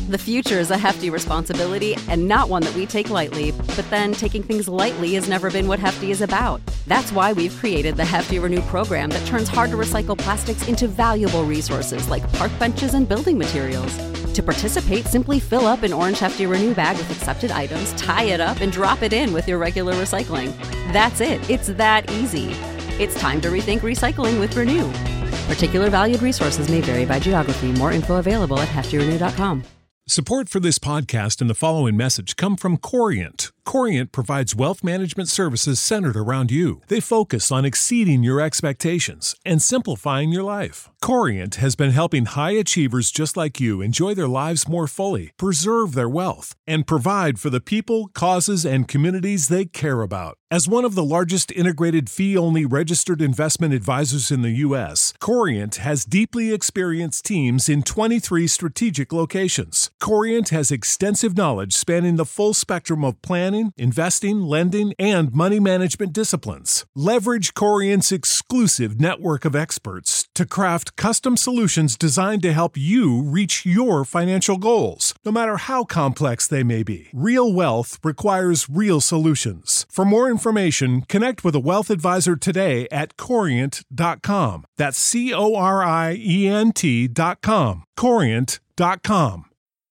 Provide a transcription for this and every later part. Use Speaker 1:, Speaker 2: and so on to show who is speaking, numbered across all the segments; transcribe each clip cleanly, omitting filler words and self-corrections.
Speaker 1: The future is a hefty responsibility and not one that we take lightly, but then taking things lightly has never been what Hefty is about. That's why we've created the Hefty Renew program that turns hard-to-recycle plastics into valuable resources like park benches and building materials. To participate, simply fill up an orange Hefty Renew bag with accepted items, tie it up, and drop it in with your regular recycling. That's it. It's that easy. It's time to rethink recycling with Renew. Particular valued resources may vary by geography. More info available at heftyrenew.com.
Speaker 2: Support for this podcast and the following message come from Corient. Corient provides wealth management services centered around you. They focus on exceeding your expectations and simplifying your life. Corient has been helping high achievers just like you enjoy their lives more fully, preserve their wealth, and provide for the people, causes, and communities they care about. As one of the largest integrated fee-only registered investment advisors in the U.S., Corient has deeply experienced teams in 23 strategic locations. Corient has extensive knowledge spanning the full spectrum of planning, investing, lending, and money management disciplines. Leverage Corient's exclusive network of experts to craft custom solutions designed to help you reach your financial goals, no matter how complex they may be. Real wealth requires real solutions. For more information, connect with a wealth advisor today at Corient.com. That's Corient.com. Corient.com.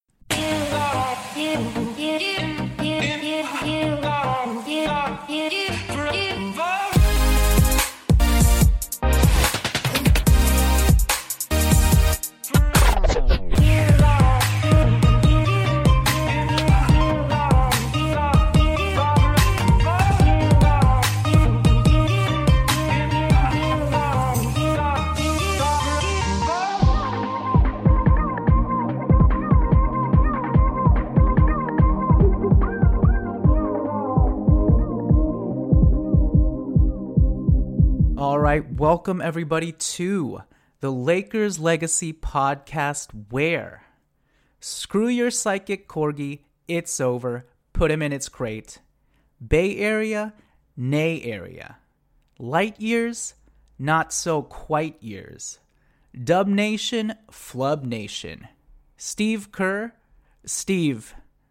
Speaker 3: All right, welcome everybody to the Lakers Legacy Podcast, where screw your psychic corgi, it's over, put him in its crate. Bay Area, nay area. Light years, not so quite years. Dub Nation, Flub Nation. Steve Kerr, Steve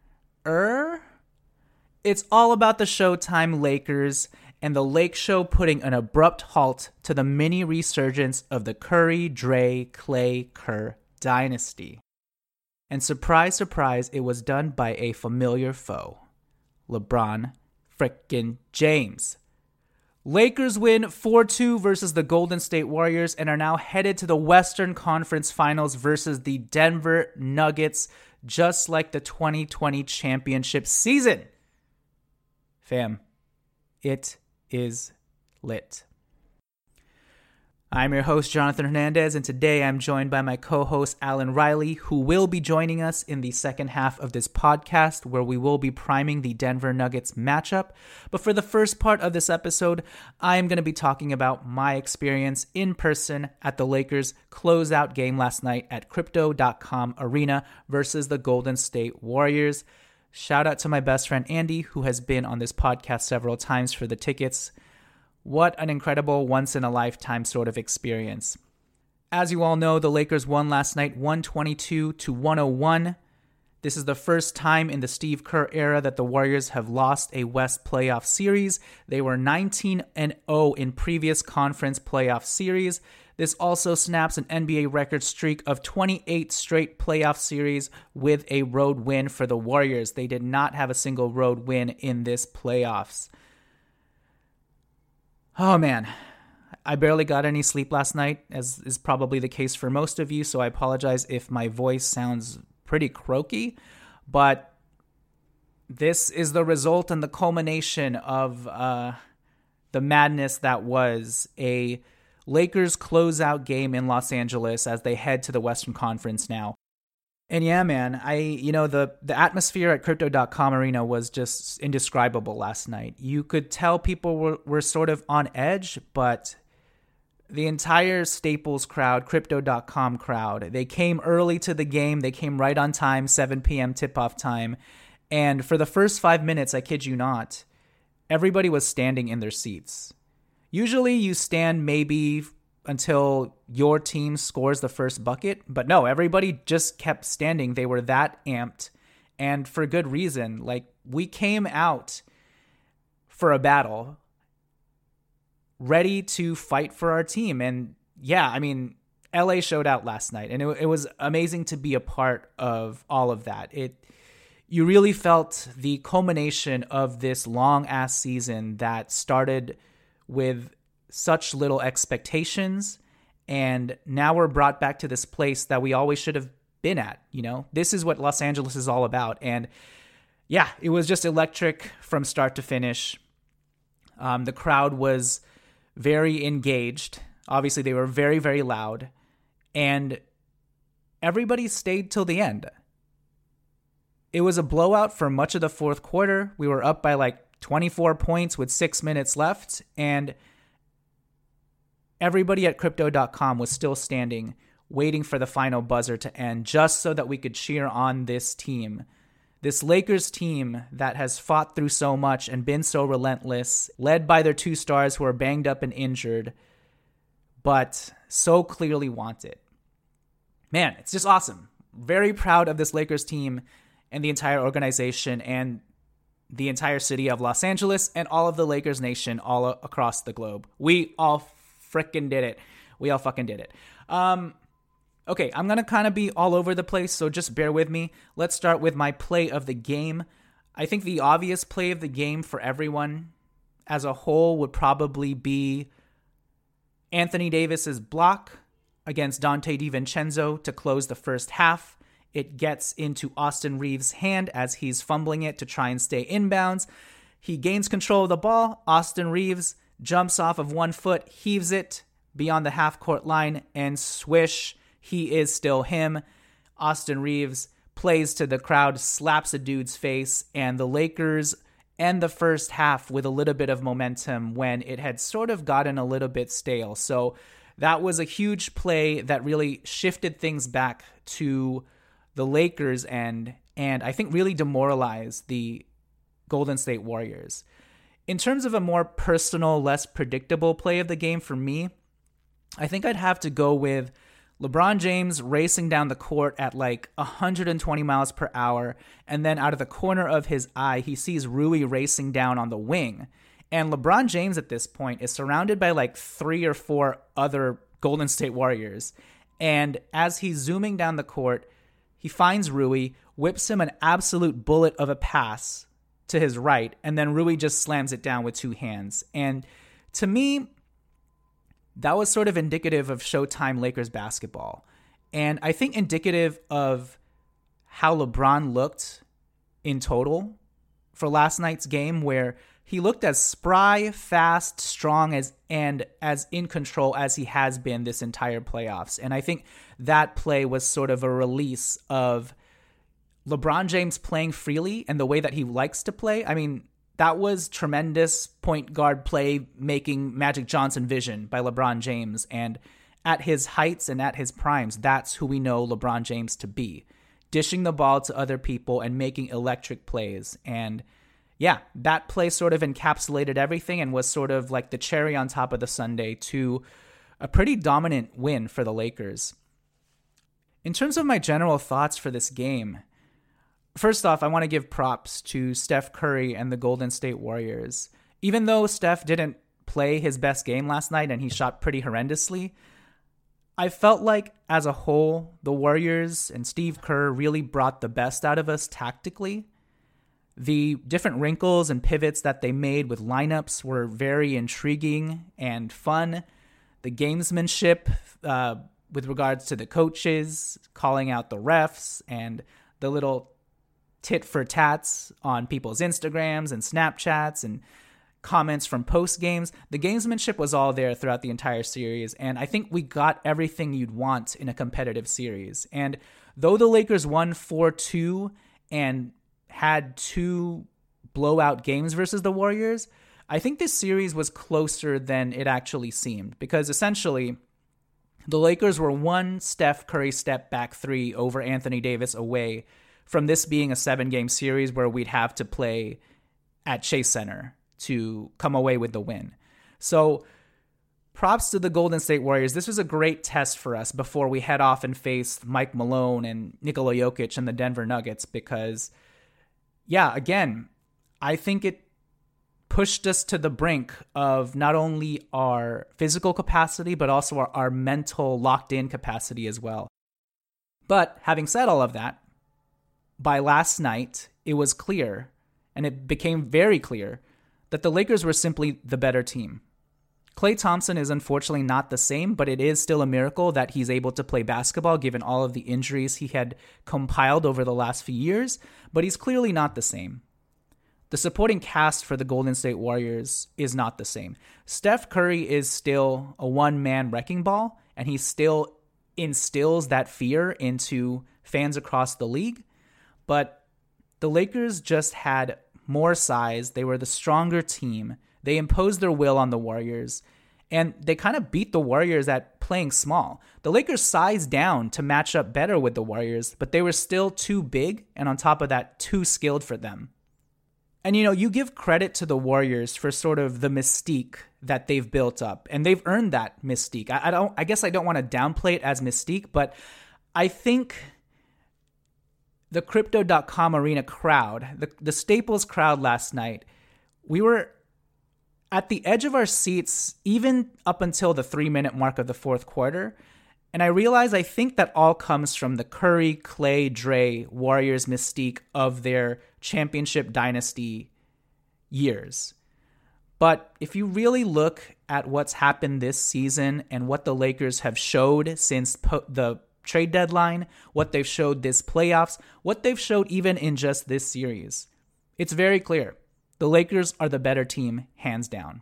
Speaker 3: It's all about the Showtime Lakers and the Lake Show putting an abrupt halt to the mini resurgence of the Curry, Dre, Clay, Kerr dynasty. And surprise, surprise, it was done by a familiar foe, LeBron frickin' James. Lakers win 4-2 versus the Golden State Warriors and are now headed to the Western Conference Finals versus the Denver Nuggets, just like the 2020 championship season. Fam, it is lit. I'm your host, Jonathan Hernandez, and today I'm joined by my co-host, Alan Riley, who will be joining us in the second half of this podcast, where we will be priming the Denver Nuggets matchup. But for the first part of this episode, I am going to be talking about my experience in person at the Lakers closeout game last night at Crypto.com Arena versus the Golden State Warriors. Shout out to my best friend Andy, who has been on this podcast several times for the tickets. What an incredible once-in-a-lifetime sort of experience. As you all know, the Lakers won last night 122-101. This is the first time in the Steve Kerr era that the Warriors have lost a West playoff series. They were 19-0 in previous conference playoff series. This also snaps an NBA record streak of 28 straight playoff series with a road win for the Warriors. They did not have a single road win in this playoffs. Oh man, I barely got any sleep last night, as is probably the case for most of you, so I apologize if my voice sounds pretty croaky, but this is the result and the culmination of the madness that was a Lakers closeout game in Los Angeles as they head to the Western Conference now. And yeah, man, the atmosphere at Crypto.com Arena was just indescribable last night. You could tell people were sort of on edge, but the entire Staples crowd, Crypto.com crowd, they came early to the game. They came right on time, 7 p.m. tip-off time. And for the first 5 minutes, I kid you not, everybody was standing in their seats. Usually you stand maybe until your team scores the first bucket. But no, everybody just kept standing. They were that amped, and for good reason. Like, we came out for a battle, ready to fight for our team. And yeah, I mean, LA showed out last night, and it was amazing to be a part of all of that. You really felt the culmination of this long-ass season that started with such little expectations, and now we're brought back to this place that we always should have been at. You know, this is what Los Angeles is all about. And yeah, it was just electric from start to finish. The crowd was very engaged. Obviously, they were very, very loud, and everybody stayed till the end. It was a blowout for much of the fourth quarter. We were up by like 24 points with 6 minutes left, and everybody at Crypto.com was still standing, waiting for the final buzzer to end, just so that we could cheer on this team. This Lakers team that has fought through so much and been so relentless, led by their 2 stars who are banged up and injured, but so clearly want it. Man, it's just awesome. Very proud of this Lakers team and the entire organization and the entire city of Los Angeles and all of the Lakers nation all across the globe. We all freaking did it. We all fucking did it. Okay, I'm going to kind of be all over the place, so just bear with me. Let's start with my play of the game. I think the obvious play of the game for everyone as a whole would probably be Anthony Davis's block against Donte DiVincenzo to close the first half. It gets into Austin Reeves' hand as he's fumbling it to try and stay inbounds. He gains control of the ball. Austin Reeves jumps off of 1 foot, heaves it beyond the half-court line, and swish, he is still him. Austin Reeves plays to the crowd, slaps a dude's face, and the Lakers end the first half with a little bit of momentum when it had sort of gotten a little bit stale. So that was a huge play that really shifted things back to the Lakers and I think really demoralized the Golden State Warriors. In terms of a more personal, less predictable play of the game for me, I think I'd have to go with LeBron James racing down the court at like 120 miles per hour, and then out of the corner of his eye, he sees Rui racing down on the wing. And LeBron James at this point is surrounded by like 3 or 4 other Golden State Warriors. And as he's zooming down the court, he finds Rui, whips him an absolute bullet of a pass to his right, and then Rui just slams it down with 2 hands. And to me, that was sort of indicative of Showtime Lakers basketball. And I think indicative of how LeBron looked in total for last night's game, where he looked as spry, fast, strong, and as in control as he has been this entire playoffs. And I think that play was sort of a release of LeBron James playing freely and the way that he likes to play. I mean, that was tremendous point guard play making Magic Johnson vision by LeBron James. And at his heights and at his primes, that's who we know LeBron James to be. Dishing the ball to other people and making electric plays. And yeah, that play sort of encapsulated everything and was sort of like the cherry on top of the sundae to a pretty dominant win for the Lakers. In terms of my general thoughts for this game, first off, I want to give props to Steph Curry and the Golden State Warriors. Even though Steph didn't play his best game last night and he shot pretty horrendously, I felt like as a whole, the Warriors and Steve Kerr really brought the best out of us tactically. The different wrinkles and pivots that they made with lineups were very intriguing and fun. The gamesmanship with regards to the coaches, calling out the refs, and the little tit for tats on people's Instagrams and Snapchats and comments from post games. The gamesmanship was all there throughout the entire series, and I think we got everything you'd want in a competitive series. And though the Lakers won 4-2 and had 2 blowout games versus the Warriors, I think this series was closer than it actually seemed, because essentially the Lakers were 1 Steph Curry step back 3 over Anthony Davis away from this being a 7-game series where we'd have to play at Chase Center to come away with the win. So props to the Golden State Warriors. This was a great test for us before we head off and face Mike Malone and Nikola Jokic and the Denver Nuggets because, yeah, again, I think it pushed us to the brink of not only our physical capacity, but also our mental locked-in capacity as well. But having said all of that, by last night, it was clear, and it became very clear, that the Lakers were simply the better team. Klay Thompson is unfortunately not the same, but it is still a miracle that he's able to play basketball given all of the injuries he had compiled over the last few years, but he's clearly not the same. The supporting cast for the Golden State Warriors is not the same. Steph Curry is still a one-man wrecking ball, and he still instills that fear into fans across the league, but the Lakers just had more size. They were the stronger team. They imposed their will on the Warriors, and they kind of beat the Warriors at playing small. The Lakers sized down to match up better with the Warriors, but they were still too big, and on top of that, too skilled for them. And, you give credit to the Warriors for sort of the mystique that they've built up, and they've earned that mystique. I guess I don't want to downplay it as mystique, but I think the Crypto.com Arena crowd, the Staples crowd last night, we were at the edge of our seats even up until the 3-minute mark of the fourth quarter. And I realize I think that all comes from the Curry, Klay, Dre, Warriors mystique of their championship dynasty years. But if you really look at what's happened this season and what the Lakers have showed since the trade deadline, what they've showed this playoffs, what they've showed even in just this series, it's very clear. The Lakers are the better team, hands down.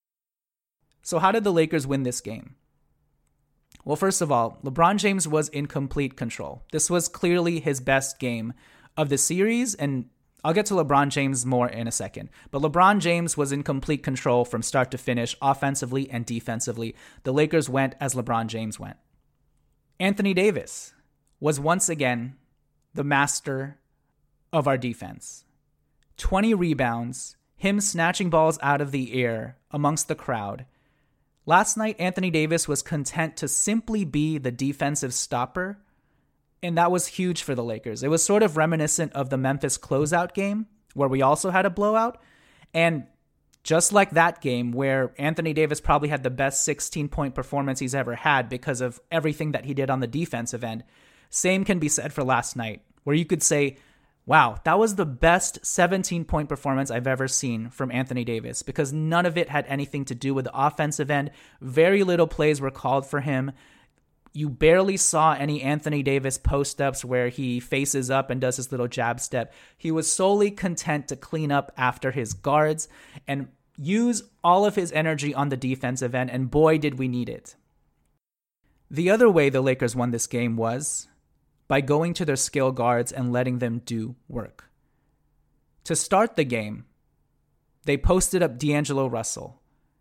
Speaker 3: So how did the Lakers win this game? Well, first of all, LeBron James was in complete control. This was clearly his best game of the series, and I'll get to LeBron James more in a second. But LeBron James was in complete control from start to finish, offensively and defensively. The Lakers went as LeBron James went. Anthony Davis was once again the master of our defense. 20 rebounds, him snatching balls out of the air amongst the crowd. Last night, Anthony Davis was content to simply be the defensive stopper, and that was huge for the Lakers. It was sort of reminiscent of the Memphis closeout game, where we also had a blowout, and just like that game, where Anthony Davis probably had the best 16-point performance he's ever had because of everything that he did on the defensive end, same can be said for last night, where you could say, wow, that was the best 17-point performance I've ever seen from Anthony Davis because none of it had anything to do with the offensive end. Very little plays were called for him. You barely saw any Anthony Davis post-ups where he faces up and does his little jab step. He was solely content to clean up after his guards and use all of his energy on the defensive end, and boy, did we need it. The other way the Lakers won this game was by going to their skill guards and letting them do work. To start the game, they posted up D'Angelo Russell.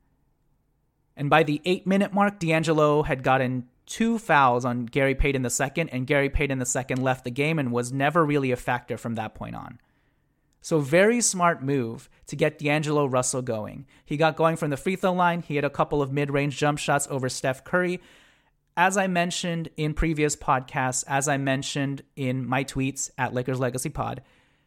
Speaker 3: And by the 8-minute mark, D'Angelo had gotten 2 fouls on Gary Payton II, and Gary Payton II left the game and was never really a factor from that point on. So very smart move to get D'Angelo Russell going. He got going from the free throw line. He had a couple of mid-range jump shots over Steph Curry. As I mentioned in previous podcasts, as I mentioned in my tweets at Lakers Legacy Pod,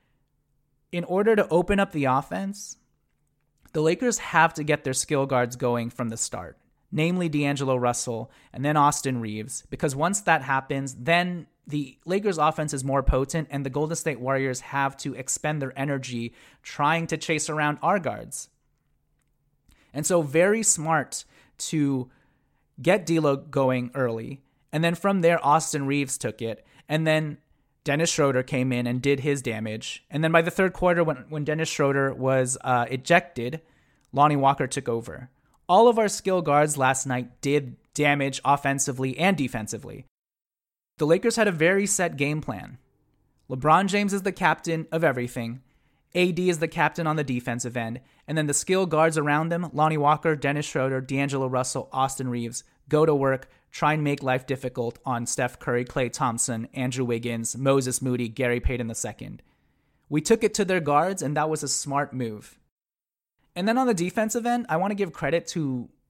Speaker 3: in order to open up the offense, the Lakers have to get their skill guards going from the start, namely D'Angelo Russell and then Austin Reeves, because once that happens, then the Lakers offense is more potent and the Golden State Warriors have to expend their energy trying to chase around our guards. And so very smart to get D'Lo going early, and then from there, Austin Reeves took it, and then Dennis Schroeder came in and did his damage, and then by the third quarter, when Dennis Schroeder was ejected, Lonnie Walker took over. All of our skill guards last night did damage offensively and defensively. The Lakers had a very set game plan. LeBron James is the captain of everything. AD is the captain on the defensive end, and then the skill guards around them, Lonnie Walker, Dennis Schroeder, D'Angelo Russell, Austin Reeves, go to work, try and make life difficult on Steph Curry, Klay Thompson, Andrew Wiggins, Moses Moody, Gary Payton II. We took it to their guards, and that was a smart move. And then on the defensive end, I want to give credit to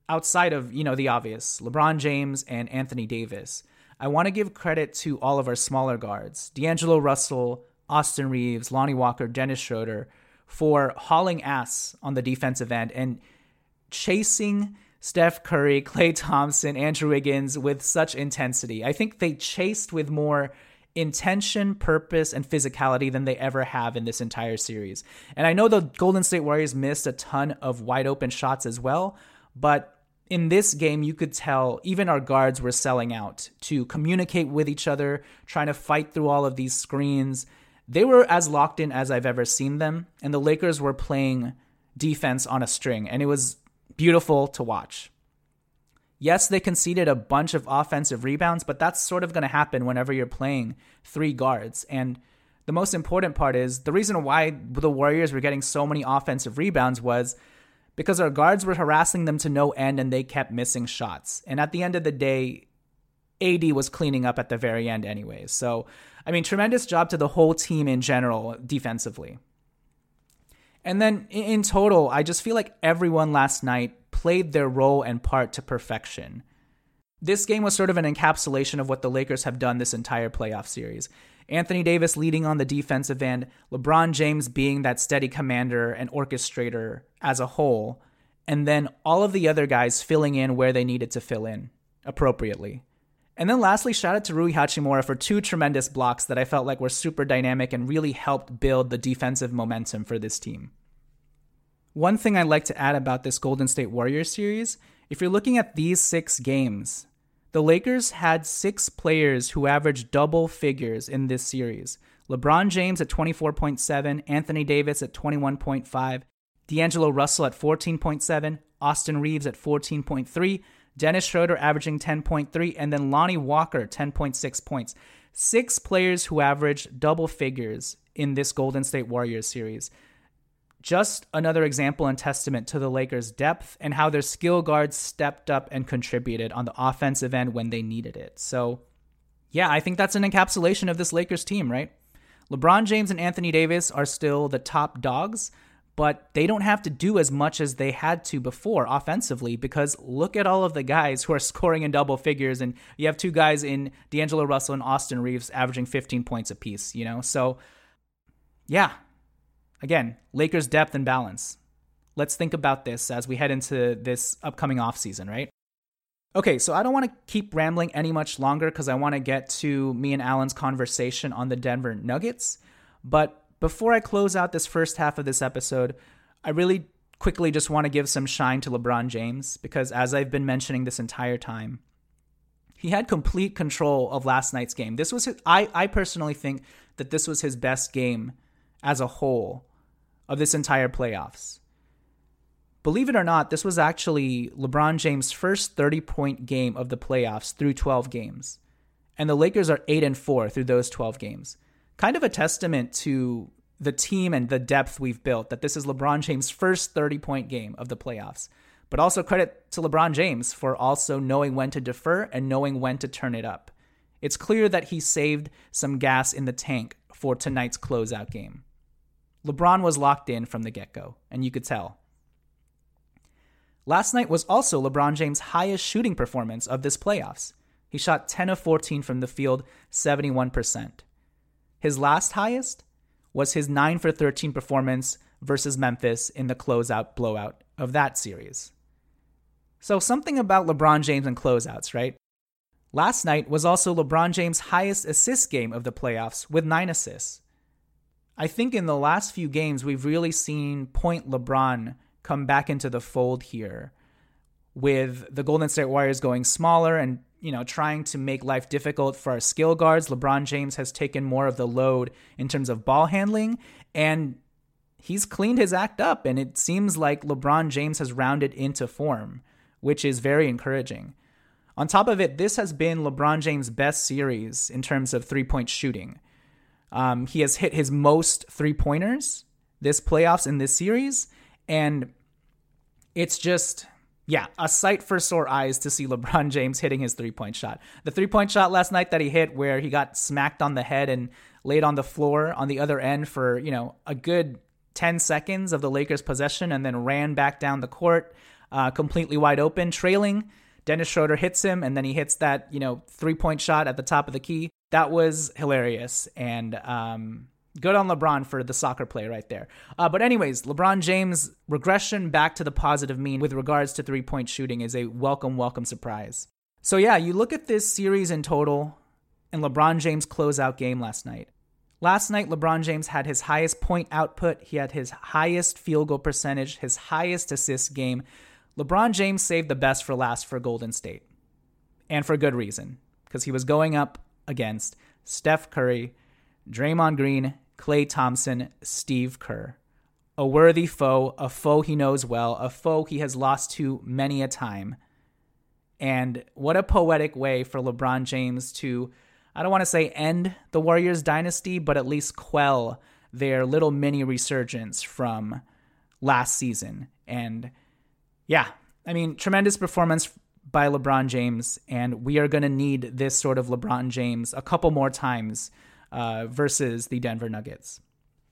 Speaker 3: outside of, the obvious, LeBron James and Anthony Davis, I want to give credit to all of our smaller guards, D'Angelo Russell, Austin Reeves, Lonnie Walker, Dennis Schroeder, for hauling ass on the defensive end and chasing Steph Curry, Klay Thompson, Andrew Wiggins with such intensity. I think they chased with more intention, purpose, and physicality than they ever have in this entire series. And I know the Golden State Warriors missed a ton of wide open shots as well, but in this game, you could tell even our guards were selling out to communicate with each other, trying to fight through all of these screens. They were as locked in as I've ever seen them, and the Lakers were playing defense on a string, and it was beautiful to watch. Yes, they conceded a bunch of offensive rebounds, but that's sort of going to happen whenever you're playing three guards. And the most important part is the reason why the Warriors were getting so many offensive rebounds was because our guards were harassing them to no end and they kept missing shots. And at the end of the day, AD was cleaning up at the very end anyways. So, tremendous job to the whole team in general defensively. And then in total, I just feel like everyone last night played their role and part to perfection. This game was sort of an encapsulation of what the Lakers have done this entire playoff series. Anthony Davis leading on the defensive end, LeBron James being that steady commander and orchestrator as a whole, and then all of the other guys filling in where they needed to fill in appropriately. And then lastly, shout out to Rui Hachimura for 2 tremendous blocks that I felt like were super dynamic and really helped build the defensive momentum for this team. One thing I'd like to add about this Golden State Warriors series, if you're looking at these 6 games, the Lakers had 6 players who averaged double figures in this series. LeBron James at 24.7, Anthony Davis at 21.5, D'Angelo Russell at 14.7, Austin Reeves at 14.3, Dennis Schroeder averaging 10.3, and then Lonnie Walker 10.6 points. 6 players who averaged double figures in this Golden State Warriors series. Just another example and testament to the Lakers' depth and how their skill guards stepped up and contributed on the offensive end when they needed it. So, yeah, I think that's an encapsulation of this Lakers team, right? LeBron James and Anthony Davis are still the top dogs, but they don't have to do as much as they had to before offensively because look at all of the guys who are scoring in double figures, and you have 2 guys in D'Angelo Russell and Austin Reeves averaging 15 points apiece, So, yeah. Again, Lakers' depth and balance. Let's think about this as we head into this upcoming offseason, right? Okay, so I don't want to keep rambling any much longer because I want to get to me and Alan's conversation on the Denver Nuggets. But before I close out this first half of this episode, I really quickly just want to give some shine to LeBron James because as I've been mentioning this entire time, he had complete control of last night's game. This was I personally think that this was his best game as a whole of this entire playoffs. Believe it or not, this was actually LeBron James' first 30-point game of the playoffs through 12 games. And the Lakers are 8-4 through those 12 games. Kind of a testament to the team and the depth we've built, that this is LeBron James' first 30-point game of the playoffs. But also credit to LeBron James for also knowing when to defer and knowing when to turn it up. It's clear that he saved some gas in the tank for tonight's closeout game. LeBron was locked in from the get-go, and you could tell. Last night was also LeBron James' highest shooting performance of this playoffs. He shot 10 of 14 from the field, 71%. His last highest was his 9 for 13 performance versus Memphis in the closeout blowout of that series. So something about LeBron James and closeouts, right? Last night was also LeBron James' highest assist game of the playoffs with 9 assists. I think in the last few games, we've really seen Point LeBron come back into the fold here with the Golden State Warriors going smaller and, trying to make life difficult for our skill guards. LeBron James has taken more of the load in terms of ball handling, and he's cleaned his act up, and it seems like LeBron James has rounded into form, which is very encouraging. On top of it, this has been LeBron James' best series in terms of three-point shooting. He has hit his most 3-pointers this playoffs in this series, and it's just, a sight for sore eyes to see LeBron James hitting his 3-point shot. The 3-point shot last night that he hit where he got smacked on the head and laid on the floor on the other end for, a good 10 seconds of the Lakers' possession and then ran back down the court. completely wide open, trailing. Dennis Schroeder hits him, and then he hits that, 3-point shot at the top of the key. That was hilarious, and good on LeBron for the soccer play right there. But anyways, LeBron James' regression back to the positive mean with regards to 3-point shooting is a welcome surprise. So yeah, you look at this series in total and LeBron James' closeout game last night. Last night, LeBron James had his highest point output. He had his highest field goal percentage, his highest assist game. LeBron James saved the best for last for Golden State. And for good reason, because he was going up against Steph Curry, Draymond Green, Klay Thompson, Steve Kerr. A worthy foe, a foe he knows well, a foe he has lost to many a time. And what a poetic way for LeBron James to, I don't want to say end the Warriors dynasty, but at least quell their little mini resurgence from last season. And yeah, I mean, tremendous performance by LeBron James, and we are going to need this sort of LeBron James a couple more times versus the Denver Nuggets.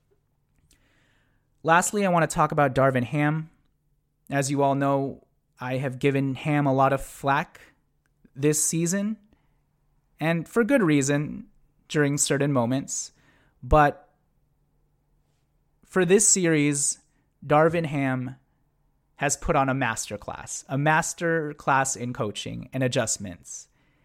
Speaker 3: Lastly, I want to talk about Darvin Ham. As you all know, I have given Ham a lot of flack this season, and for good reason during certain moments. But for this series, Darvin Ham has put on a masterclass in coaching and adjustments.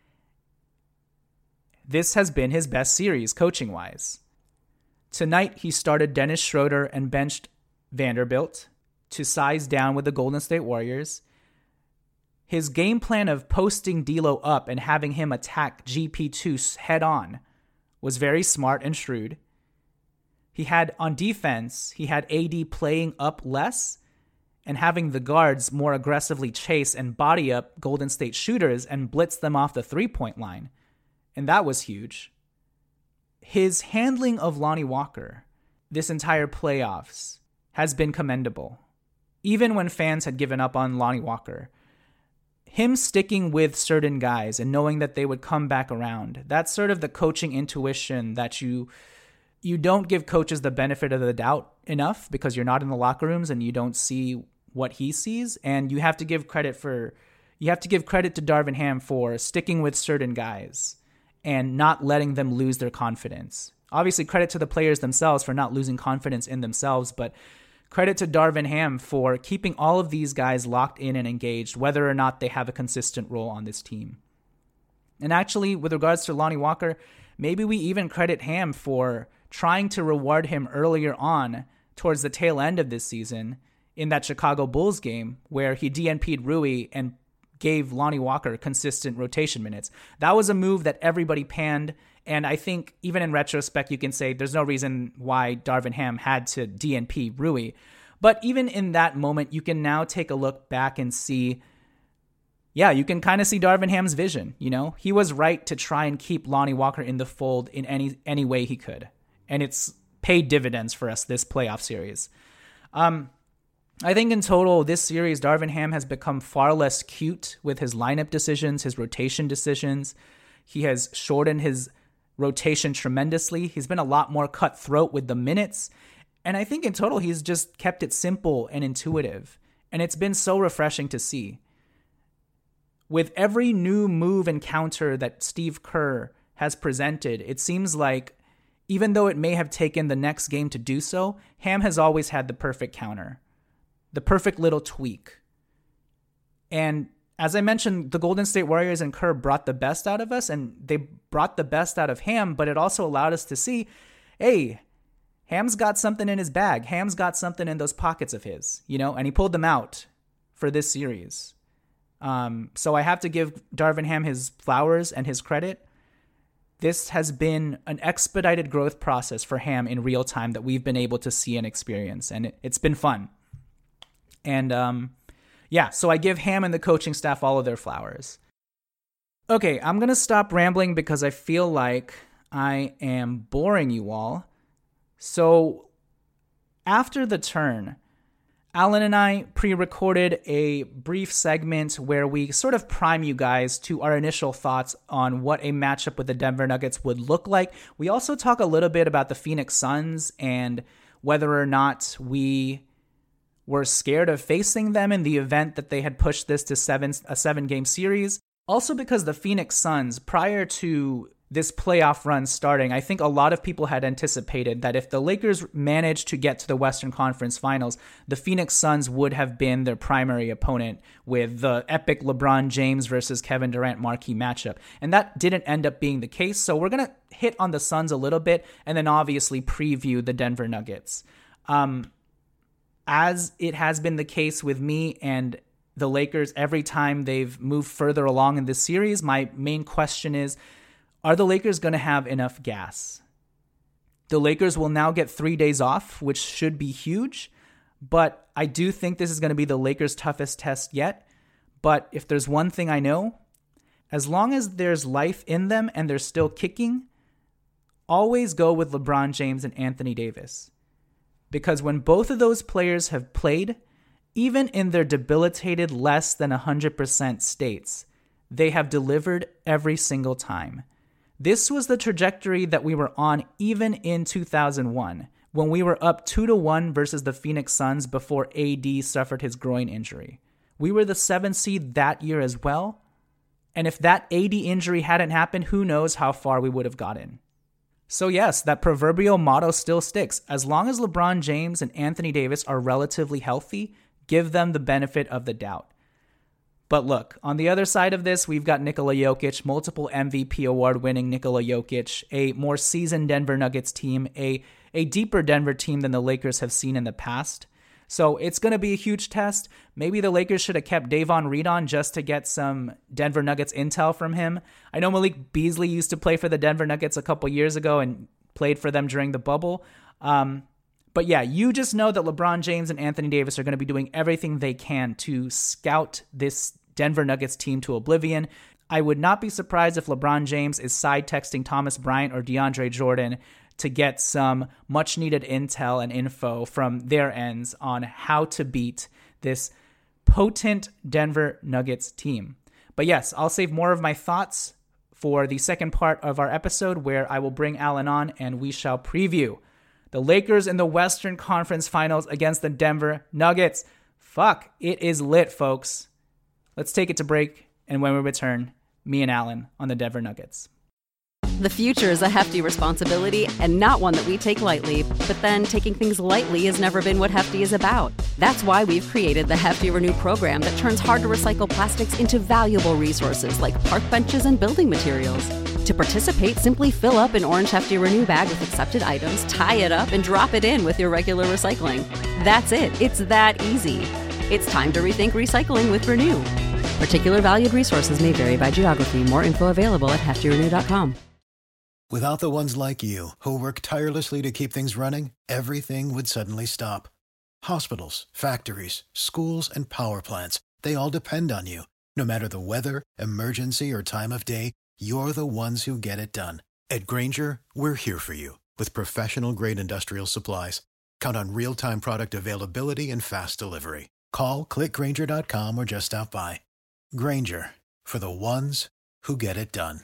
Speaker 3: This has been his best series coaching-wise. Tonight, he started Dennis Schroeder and benched Vanderbilt to size down with the Golden State Warriors. His game plan of posting D'Lo up and having him attack GP2 head-on was very smart and shrewd. He had, on defense, he had AD playing up less and having the guards more aggressively chase and body up Golden State shooters and blitz them off the three-point line. And that was huge. His handling of Lonnie Walker this entire playoffs has been commendable. Even when fans had given up on Lonnie Walker, him sticking with certain guys and knowing that they would come back around, that's sort of the coaching intuition that you don't give coaches the benefit of the doubt enough because you're not in the locker rooms and you don't see what he sees. And you have to give credit to Darvin Ham for sticking with certain guys and not letting them lose their confidence. Obviously, credit to the players themselves for not losing confidence in themselves, but credit to Darvin Ham for keeping all of these guys locked in and engaged, whether or not they have a consistent role on this team. And actually, with regards to Lonnie Walker, maybe we even credit Ham for trying to reward him earlier on towards the tail end of this season in that Chicago Bulls game where he DNP'd Rui and gave Lonnie Walker consistent rotation minutes. That was a move that everybody panned, and I think even in retrospect, you can say there's no reason why Darvin Ham had to DNP Rui. But even in that moment, you can now take a look back and see, yeah, you can kind of see Darvin Ham's vision. He was right to try and keep Lonnie Walker in the fold in any way he could. And it's paid dividends for us this playoff series. I think in total, this series, Darvin Ham has become far less cute with his lineup decisions, his rotation decisions. He has shortened his rotation tremendously. He's been a lot more cutthroat with the minutes. And I think in total, he's just kept it simple and intuitive. And it's been so refreshing to see. With every new move and counter that Steve Kerr has presented, it seems like even though it may have taken the next game to do so, Ham has always had the perfect counter. The perfect little tweak. And as I mentioned, the Golden State Warriors and Kerr brought the best out of us, and they brought the best out of Ham, but it also allowed us to see, hey, Ham's got something in his bag. Ham's got something in those pockets of his, and he pulled them out for this series. So I have to give Darvin Ham his flowers and his credit. This has been an expedited growth process for Ham in real time that we've been able to see and experience, and it's been fun. And so I give Ham and the coaching staff all of their flowers. Okay, I'm going to stop rambling because I feel like I am boring you all. So after the turn, Alan and I pre-recorded a brief segment where we sort of prime you guys to our initial thoughts on what a matchup with the Denver Nuggets would look like. We also talk a little bit about the Phoenix Suns and whether or not we were scared of facing them in the event that they had pushed this to a 7-game series. Also because the Phoenix Suns, prior to this playoff run starting, I think a lot of people had anticipated that if the Lakers managed to get to the Western Conference Finals, the Phoenix Suns would have been their primary opponent with the epic LeBron James versus Kevin Durant marquee matchup. And that didn't end up being the case. So we're going to hit on the Suns a little bit and then obviously preview the Denver Nuggets. As it has been the case with me and the Lakers every time they've moved further along in this series, my main question is, are the Lakers going to have enough gas? The Lakers will now get 3 days off, which should be huge, but I do think this is going to be the Lakers' toughest test yet. But if there's one thing I know, as long as there's life in them and they're still kicking, always go with LeBron James and Anthony Davis. Because when both of those players have played, even in their debilitated less than 100% states, they have delivered every single time. This was the trajectory that we were on even in 2001, when we were up 2-1 versus the Phoenix Suns before AD suffered his groin injury. We were the 7th seed that year as well, and if that AD injury hadn't happened, who knows how far we would have gotten. So yes, that proverbial motto still sticks. As long as LeBron James and Anthony Davis are relatively healthy, give them the benefit of the doubt. But look, on the other side of this, we've got Nikola Jokic, multiple MVP award-winning Nikola Jokic, a more seasoned Denver Nuggets team, a deeper Denver team than the Lakers have seen in the past. So it's going to be a huge test. Maybe the Lakers should have kept Davon Reed on just to get some Denver Nuggets intel from him. I know Malik Beasley used to play for the Denver Nuggets a couple years ago and played for them during the bubble. But yeah, you just know that LeBron James and Anthony Davis are going to be doing everything they can to scout this Denver Nuggets team to oblivion. I would not be surprised if LeBron James is side texting Thomas Bryant or DeAndre Jordan to get some much needed intel and info from their ends on how to beat this potent Denver Nuggets team. But yes, I'll save more of my thoughts for the second part of our episode, where I will bring Alan on and we shall preview the Lakers in the Western Conference Finals against the Denver Nuggets. Fuck, it is lit, folks. Let's take it to break, and when we return, me and Alan on the Denver Nuggets.
Speaker 1: The future is a hefty responsibility and not one that we take lightly, but then taking things lightly has never been what Hefty is about. That's why we've created the Hefty Renew program that turns hard-to-recycle plastics into valuable resources like park benches and building materials. To participate, simply fill up an orange Hefty Renew bag with accepted items, tie it up, and drop it in with your regular recycling. That's it. It's that easy. It's time to rethink recycling with Renew. Particular valued resources may vary by geography. More info available at heftyrenew.com.
Speaker 4: Without the ones like you, who work tirelessly to keep things running, everything would suddenly stop. Hospitals, factories, schools, and power plants, they all depend on you. No matter the weather, emergency, or time of day, you're the ones who get it done. At Grainger, we're here for you with professional-grade industrial supplies. Count on real-time product availability and fast delivery. Call, click Grainger.com, or just stop by. Grainger, for the ones who get it done.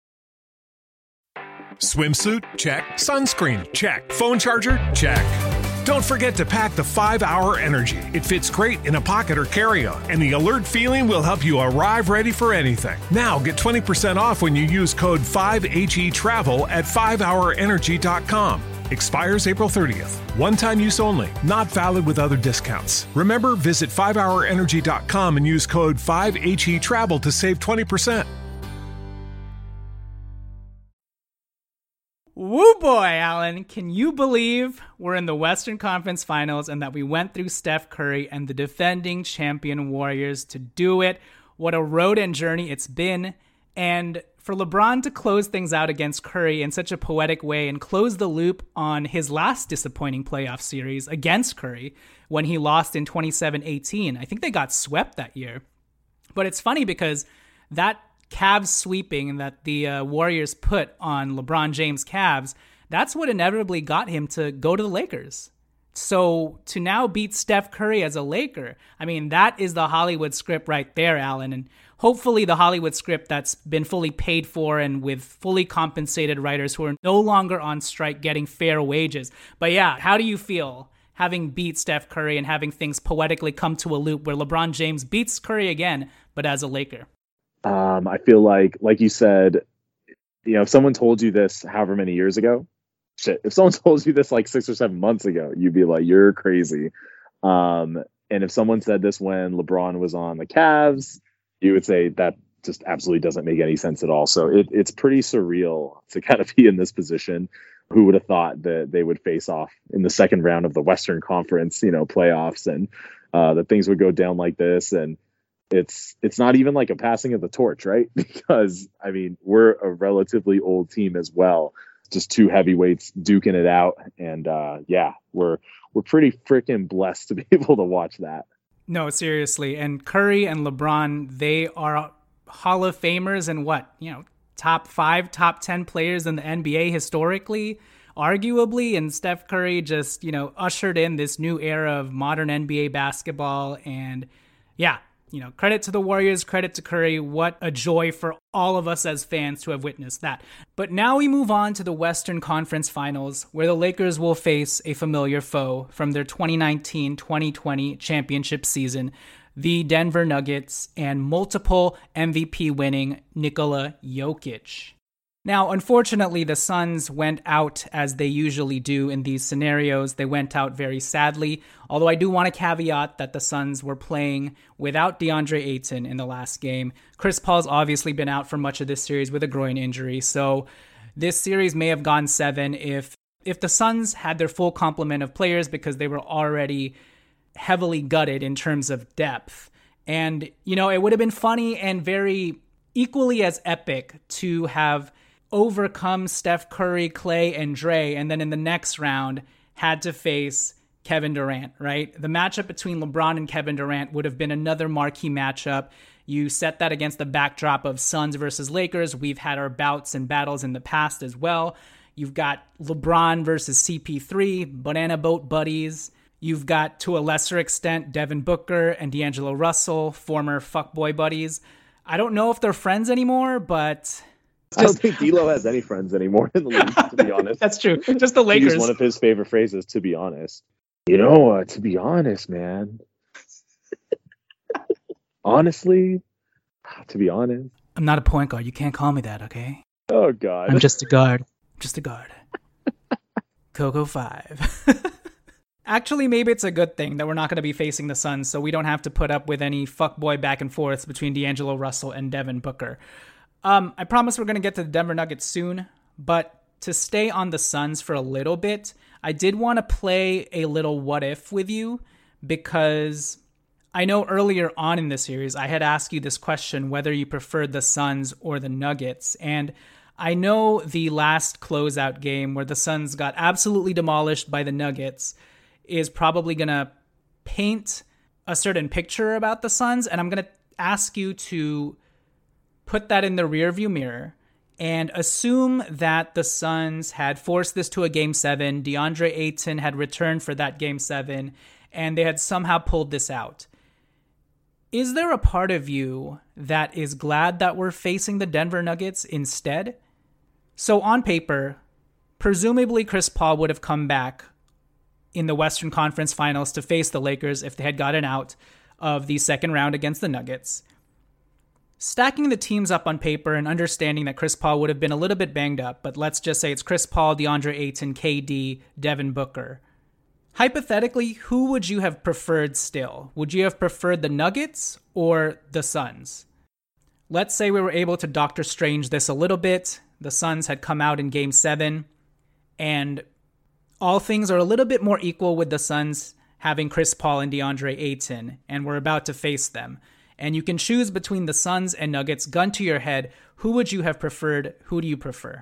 Speaker 2: Swimsuit? Check. Sunscreen? Check. Phone charger? Check. Don't forget to pack the 5-Hour Energy. It fits great in a pocket or carry-on, and the alert feeling will help you arrive ready for anything. Now get 20% off when you use code 5HETRAVEL at 5hourenergy.com. Expires April 30th. One-time use only. Not valid with other discounts. Remember, visit 5hourenergy.com and use code 5HETRAVEL to save 20%.
Speaker 3: Woo boy, Alan, can you believe we're in the Western Conference Finals and that we went through Steph Curry and the defending champion Warriors to do it? What a road and journey it's been. And for LeBron to close things out against Curry in such a poetic way and close the loop on his last disappointing playoff series against Curry when he lost in 27-18. I think they got swept that year. But it's funny because that Cavs sweeping that the Warriors put on LeBron James' Cavs, that's what inevitably got him to go to the Lakers. So to now beat Steph Curry as a Laker, I mean, that is the Hollywood script right there, Alan. And hopefully the Hollywood script that's been fully paid for and with fully compensated writers who are no longer on strike getting fair wages. But yeah, how do you feel having beat Steph Curry and having things poetically come to a loop where LeBron James beats Curry again, but as a Laker?
Speaker 5: I feel like you said, if someone told you this however many years ago, if someone told you this like 6 or 7 months ago, you'd be like, you're crazy. And if someone said this when LeBron was on the Cavs, you would say that just absolutely doesn't make any sense at all. So it's pretty surreal to kind of be in this position. Who would have thought that they would face off in the second round of the Western Conference, playoffs, and that things would go down like this. And it's not even like a passing of the torch, right? Because we're a relatively old team as well. Just two heavyweights duking it out, and we're pretty freaking blessed to be able to watch that.
Speaker 3: No, seriously. And Curry and LeBron, they are Hall of Famers and top 5, top 10 players in the NBA historically, arguably. And Steph Curry just, ushered in this new era of modern NBA basketball. And credit to the Warriors, credit to Curry. What a joy for all of us as fans to have witnessed that. But now we move on to the Western Conference Finals, where the Lakers will face a familiar foe from their 2019-2020 championship season, the Denver Nuggets, and multiple MVP winning Nikola Jokic. Now, unfortunately, the Suns went out as they usually do in these scenarios. They went out very sadly, although I do want to caveat that the Suns were playing without DeAndre Ayton in the last game. Chris Paul's obviously been out for much of this series with a groin injury, so this series may have gone 7 if the Suns had their full complement of players, because they were already heavily gutted in terms of depth. And, it would have been funny and very equally as epic to have overcome Steph Curry, Clay, and Dre, and then in the next round had to face Kevin Durant, right? The matchup between LeBron and Kevin Durant would have been another marquee matchup. You set that against the backdrop of Suns versus Lakers. We've had our bouts and battles in the past as well. You've got LeBron versus CP3, banana boat buddies. You've got, to a lesser extent, Devin Booker and D'Angelo Russell, former fuckboy buddies. I don't know if they're friends anymore, but
Speaker 5: I don't think D'Lo has any friends anymore in the league, to be honest.
Speaker 3: That's true. Just the Lakers.
Speaker 5: One of his favorite phrases, to be honest. To be honest, man. Honestly, to be honest.
Speaker 3: I'm not a point guard. You can't call me that, okay?
Speaker 5: Oh, God.
Speaker 3: I'm just a guard. Just a guard. Coco 5. Actually, maybe it's a good thing that we're not going to be facing the Suns, so we don't have to put up with any fuckboy back and forths between D'Angelo Russell and Devin Booker. I promise we're going to get to the Denver Nuggets soon, but to stay on the Suns for a little bit, I did want to play a little what if with you, because I know earlier on in the series, I had asked you this question, whether you preferred the Suns or the Nuggets. And I know the last closeout game where the Suns got absolutely demolished by the Nuggets is probably going to paint a certain picture about the Suns. And I'm going to ask you to put that in the rearview mirror and assume that the Suns had forced this to a Game 7. DeAndre Ayton had returned for that Game 7, and they had somehow pulled this out. Is there a part of you that is glad that we're facing the Denver Nuggets instead? So on paper, presumably Chris Paul would have come back in the Western Conference Finals to face the Lakers if they had gotten out of the second round against the Nuggets. Stacking the teams up on paper and understanding that Chris Paul would have been a little bit banged up, but let's just say it's Chris Paul, DeAndre Ayton, KD, Devin Booker. Hypothetically, who would you have preferred still? Would you have preferred the Nuggets or the Suns? Let's say we were able to Doctor Strange this a little bit. The Suns had come out in Game 7, and all things are a little bit more equal with the Suns having Chris Paul and DeAndre Ayton, and we're about to face them. And you can choose between the Suns and Nuggets, gun to your head. Who would you have preferred? Who do you prefer?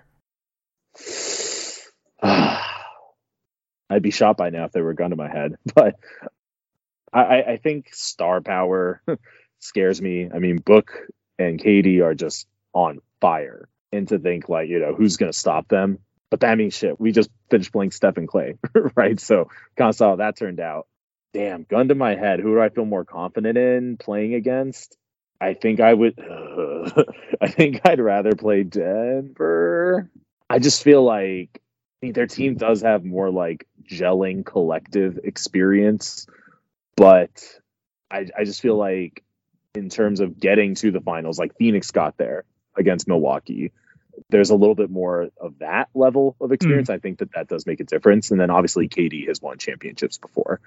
Speaker 5: I'd be shot by now if they were a gun to my head. But I think star power scares me. I mean, Book and KD are just on fire. And to think, like, who's going to stop them? But that means shit. We just finished playing Steph and Clay, right? So kind of saw how that turned out. Damn, gun to my head. Who do I feel more confident in playing against? I think I would. I think I'd rather play Denver. I just feel like mean, their team does have more like gelling collective experience, but I just feel like in terms of getting to the finals, like Phoenix got there against Milwaukee. There's a little bit more of that level of experience. I think that does make a difference. And then obviously KD has won championships before.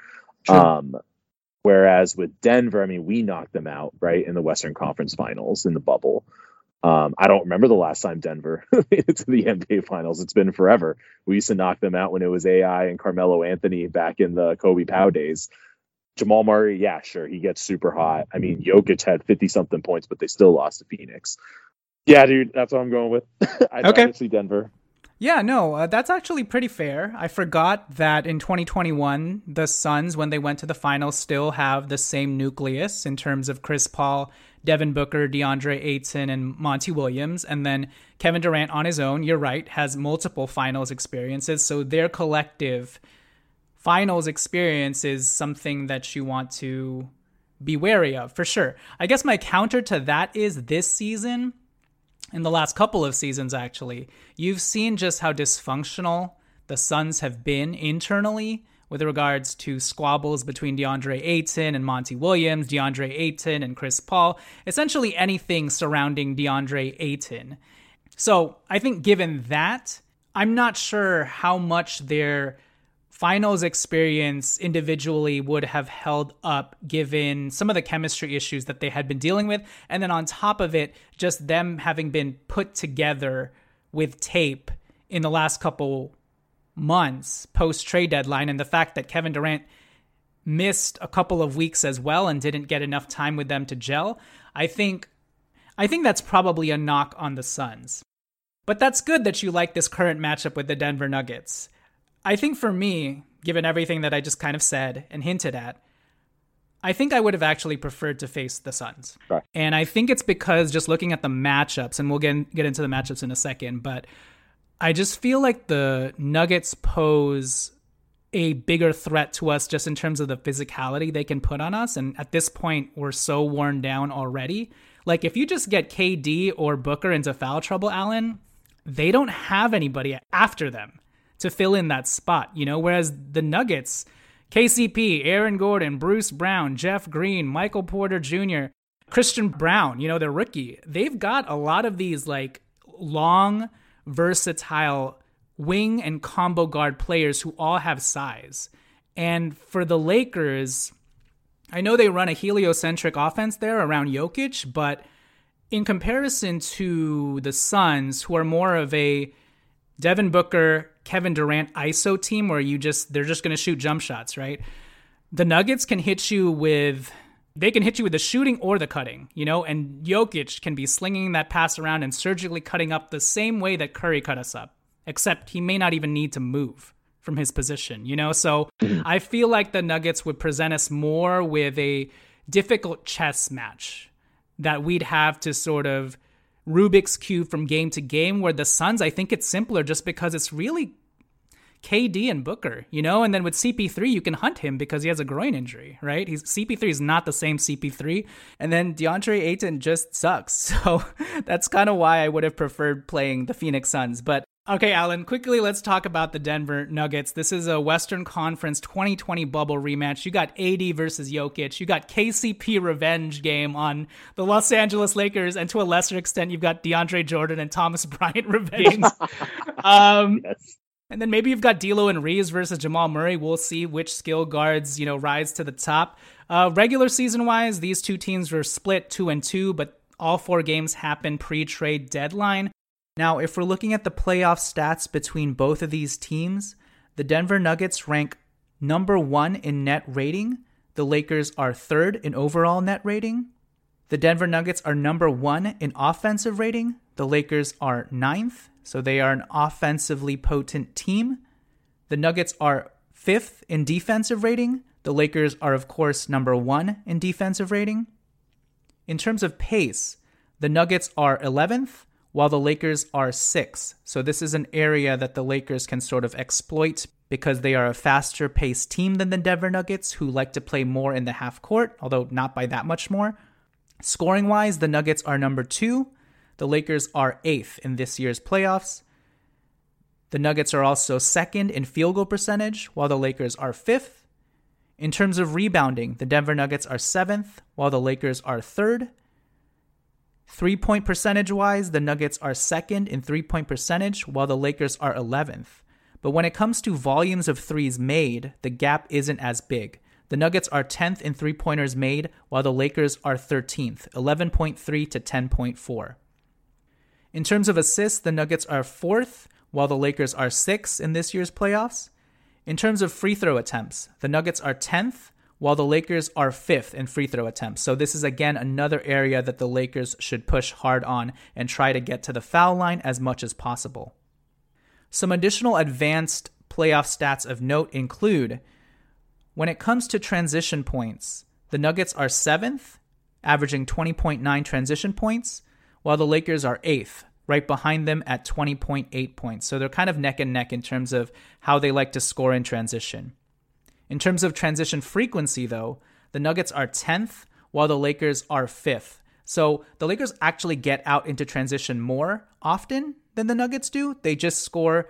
Speaker 5: Whereas with Denver, I mean, we knocked them out right in the Western Conference Finals in the bubble. I don't remember the last time Denver made it to the NBA Finals. It's been forever. We used to knock them out when it was AI and Carmelo Anthony back in the Kobe Pau days. Jamal Murray, yeah, sure, he gets super hot. I mean, Jokic had 50-something points, but they still lost to Phoenix. Yeah, dude, that's what I'm going with. I'd see Denver.
Speaker 3: Yeah, no, that's actually pretty fair. I forgot that in 2021, the Suns, when they went to the finals, still have the same nucleus in terms of Chris Paul, Devin Booker, DeAndre Ayton, and Monty Williams. And then Kevin Durant on his own, you're right, has multiple finals experiences. So their collective finals experience is something that you want to be wary of, for sure. I guess my counter to that is this season, in the last couple of seasons, actually, you've seen just how dysfunctional the Suns have been internally with regards to squabbles between DeAndre Ayton and Monty Williams, DeAndre Ayton and Chris Paul, essentially anything surrounding DeAndre Ayton. So I think given that, I'm not sure how much their finals experience individually would have held up given some of the chemistry issues that they had been dealing with. And then on top of it, just them having been put together with tape in the last couple months post-trade deadline, and the fact that Kevin Durant missed a couple of weeks as well and didn't get enough time with them to gel. I think that's probably a knock on the Suns. But that's good that you like this current matchup with the Denver Nuggets. I think for me, given everything that I just kind of said and hinted at, I think I would have actually preferred to face the Suns.
Speaker 5: Right.
Speaker 3: And I think it's because just looking at the matchups, and we'll get into the matchups in a second, but I just feel like the Nuggets pose a bigger threat to us just in terms of the physicality they can put on us. And at this point, we're so worn down already. Like, if you just get KD or Booker into foul trouble, Allen, they don't have anybody after them to fill in that spot, you know, whereas the Nuggets, KCP, Aaron Gordon, Bruce Brown, Jeff Green, Michael Porter Jr., Christian Brown, you know, their rookie, they've got a lot of these like long, versatile wing and combo guard players who all have size. And for the Lakers, I know they run a heliocentric offense there around Jokic, but in comparison to the Suns, who are more of a Devin Booker, Kevin Durant ISO team where they're just going to shoot jump shots, right? The Nuggets can hit you with the shooting or the cutting, you know, and Jokic can be slinging that pass around and surgically cutting up the same way that Curry cut us up, except he may not even need to move from his position, you know? So I feel like the Nuggets would present us more with a difficult chess match that we'd have to sort of Rubik's Cube from game to game, where the Suns, I think it's simpler just because it's really KD and Booker, you know? And then with CP3, you can hunt him because he has a groin injury, right? CP3 is not the same CP3. And then DeAndre Ayton just sucks. So that's kind of why I would have preferred playing the Phoenix Suns. But okay, Alan, quickly, let's talk about the Denver Nuggets. This is a Western Conference 2020 bubble rematch. You got AD versus Jokic. You got KCP revenge game on the Los Angeles Lakers. And to a lesser extent, you've got DeAndre Jordan and Thomas Bryant revenge.
Speaker 5: Yes.
Speaker 3: And then maybe you've got D'Lo and Reeves versus Jamal Murray. We'll see which skill guards, you know, rise to the top. Regular season-wise, these two teams were split 2-2, but all 4 games happened pre-trade deadline. Now, if we're looking at the playoff stats between both of these teams, the Denver Nuggets rank number 1 in net rating. The Lakers are 3rd in overall net rating. The Denver Nuggets are number 1 in offensive rating. The Lakers are 9th, so they are an offensively potent team. The Nuggets are 5th in defensive rating. The Lakers are, of course, number 1 in defensive rating. In terms of pace, the Nuggets are 11th, while the Lakers are 6th. So this is an area that the Lakers can sort of exploit because they are a faster-paced team than the Denver Nuggets, who like to play more in the half court, although not by that much more. Scoring-wise, the Nuggets are number 2. The Lakers are 8th in this year's playoffs. The Nuggets are also second in field goal percentage, while the Lakers are fifth. In terms of rebounding, the Denver Nuggets are seventh, while the Lakers are third. 3-point percentage-wise, the Nuggets are second in 3-point percentage, while the Lakers are 11th. But when it comes to volumes of threes made, the gap isn't as big. The Nuggets are 10th in three-pointers made, while the Lakers are 13th, 11.3 to 10.4. In terms of assists, the Nuggets are 4th, while the Lakers are 6th in this year's playoffs. In terms of free throw attempts, the Nuggets are 10th, while the Lakers are 5th in free throw attempts. So this is, again, another area that the Lakers should push hard on and try to get to the foul line as much as possible. Some additional advanced playoff stats of note include, when it comes to transition points, the Nuggets are 7th, averaging 20.9 transition points, while the Lakers are 8th, right behind them at 20.8 points. So they're kind of neck and neck in terms of how they like to score in transition. In terms of transition frequency, though, the Nuggets are 10th, while the Lakers are 5th. So the Lakers actually get out into transition more often than the Nuggets do. They just score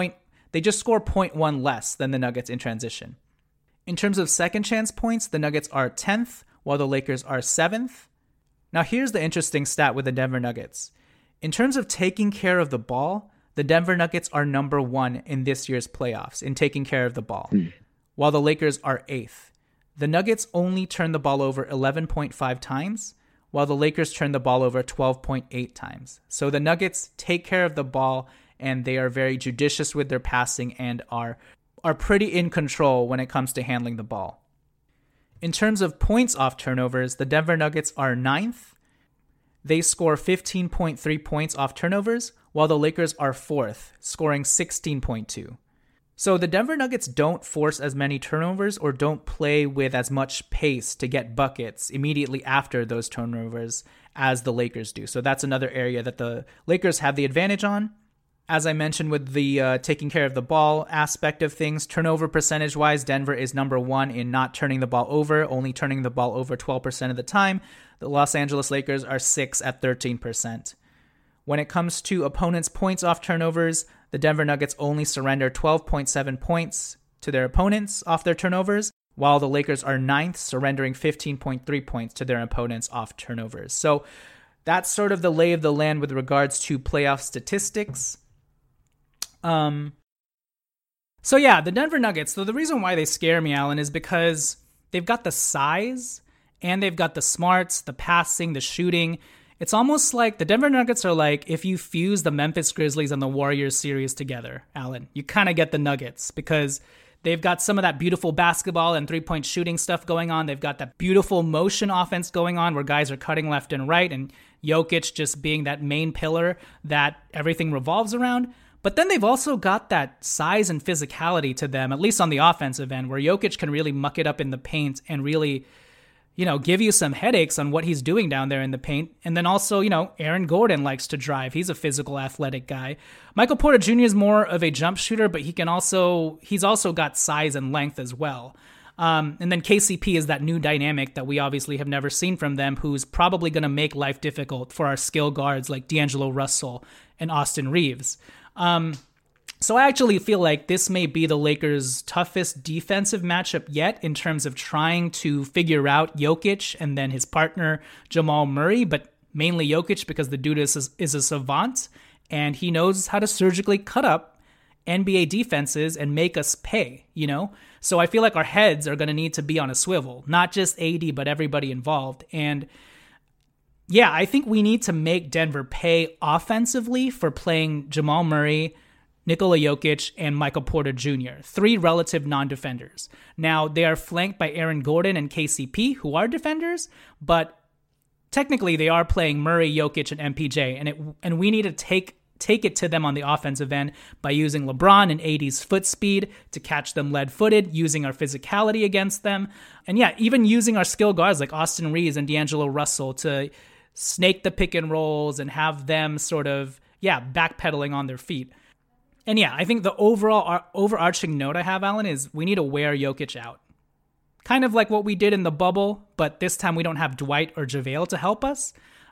Speaker 3: 0.1 less than the Nuggets in transition. In terms of second chance points, the Nuggets are 10th, while the Lakers are 7th. Now here's the interesting stat with the Denver Nuggets. In terms of taking care of the ball, the Denver Nuggets are number 1 in this year's playoffs in taking care of the ball, while the Lakers are 8th. The Nuggets only turn the ball over 11.5 times, while the Lakers turn the ball over 12.8 times. So the Nuggets take care of the ball, and they are very judicious with their passing and are pretty in control when it comes to handling the ball. In terms of points off turnovers, the Denver Nuggets are 9th. They score 15.3 points off turnovers, while the Lakers are 4th, scoring 16.2. So the Denver Nuggets don't force as many turnovers or don't play with as much pace to get buckets immediately after those turnovers as the Lakers do. So that's another area that the Lakers have the advantage on. As I mentioned with the taking care of the ball aspect of things, turnover percentage-wise, Denver is number 1 in not turning the ball over, only turning the ball over 12% of the time. The Los Angeles Lakers are 6th at 13%. When it comes to opponents' points off turnovers, the Denver Nuggets only surrender 12.7 points to their opponents off their turnovers, while the Lakers are 9th, surrendering 15.3 points to their opponents off turnovers. So that's sort of the lay of the land with regards to playoff statistics. The Denver Nuggets, so the reason why they scare me, Alan, is because they've got the size and they've got the smarts, the passing, the shooting. It's almost like the Denver Nuggets are like if you fuse the Memphis Grizzlies and the Warriors series together, Alan. You kind of get the Nuggets because they've got some of that beautiful basketball and three-point shooting stuff going on. They've got that beautiful motion offense going on where guys are cutting left and right and Jokic just being that main pillar that everything revolves around. But then they've also got that size and physicality to them, at least on the offensive end, where Jokic can really muck it up in the paint and really, give you some headaches on what he's doing down there in the paint. And then also, Aaron Gordon likes to drive. He's a physical, athletic guy. Michael Porter Jr. is more of a jump shooter, but he's also got size and length as well. And then KCP is that new dynamic that we obviously have never seen from them, who's probably going to make life difficult for our skill guards like D'Angelo Russell and Austin Reeves. So I actually feel like this may be the Lakers' toughest defensive matchup yet in terms of trying to figure out Jokic and then his partner Jamal Murray, but mainly Jokic because the dude is a savant and he knows how to surgically cut up NBA defenses and make us pay, So I feel like our heads are going to need to be on a swivel, not just AD, but everybody involved. And yeah, I think we need to make Denver pay offensively for playing Jamal Murray, Nikola Jokic, and Michael Porter Jr., 3 relative non-defenders. Now, they are flanked by Aaron Gordon and KCP, who are defenders, but technically they are playing Murray, Jokic, and MPJ, and we need to take it to them on the offensive end by using LeBron and AD's foot speed to catch them lead-footed, using our physicality against them, and yeah, even using our skill guards like Austin Reeves and D'Angelo Russell to snake the pick and rolls and have them sort of, backpedaling on their feet. And yeah, I think the overarching note I have, Alan, is we need to wear Jokic out. Kind of like what we did in the bubble, but this time we don't have Dwight or JaVale to help us.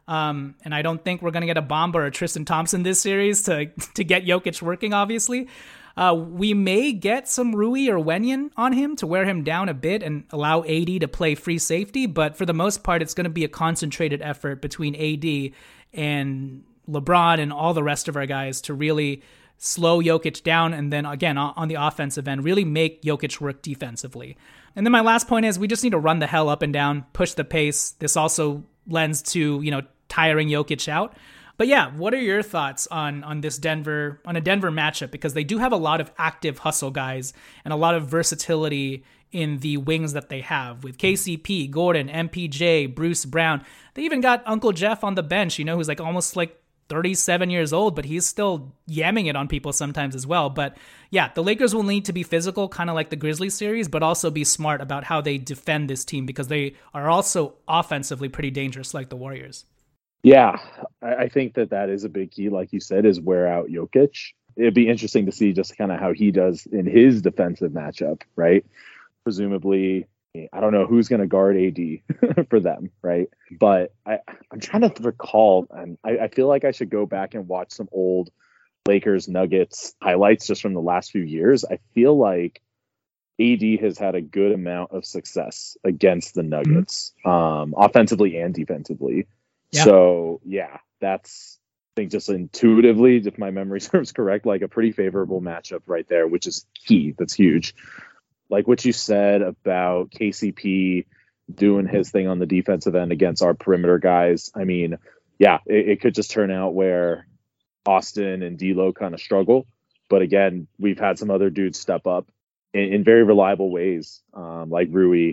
Speaker 3: And I don't think we're going to get a Bamba or a Tristan Thompson this series to get Jokic working, obviously. We may get some Rui or Wenyen on him to wear him down a bit and allow AD to play free safety. But for the most part, it's going to be a concentrated effort between AD and LeBron and all the rest of our guys to really slow Jokic down. And then again, on the offensive end, really make Jokic work defensively. And then my last point is we just need to run the hell up and down, push the pace. This also lends to, tiring Jokic out. But yeah, what are your thoughts on a Denver matchup? Because they do have a lot of active hustle guys and a lot of versatility in the wings that they have with KCP, Gordon, MPJ, Bruce Brown. They even got Uncle Jeff on the bench, who's almost 37 years old, but he's still yamming it on people sometimes as well. But yeah, the Lakers will need to be physical, kind of like the Grizzlies series, but also be smart about how they defend this team because they are also offensively pretty dangerous like the Warriors.
Speaker 5: Yeah, I think that is a big key, like you said, is wear out Jokic. It'd be interesting to see just kind of how he does in his defensive matchup, right? Presumably, I don't know who's going to guard AD for them, right? But I'm trying to recall, and I feel like I should go back and watch some old Lakers Nuggets highlights just from the last few years. I feel like AD has had a good amount of success against the Nuggets, offensively and defensively. Yeah. So, yeah, that's, I think just intuitively, if my memory serves correct, a pretty favorable matchup right there, which is key. That's huge. Like what you said about KCP doing his thing on the defensive end against our perimeter guys. I mean, yeah, it could just turn out where Austin and D'Lo kind of struggle. But again, we've had some other dudes step up in very reliable ways, like Rui.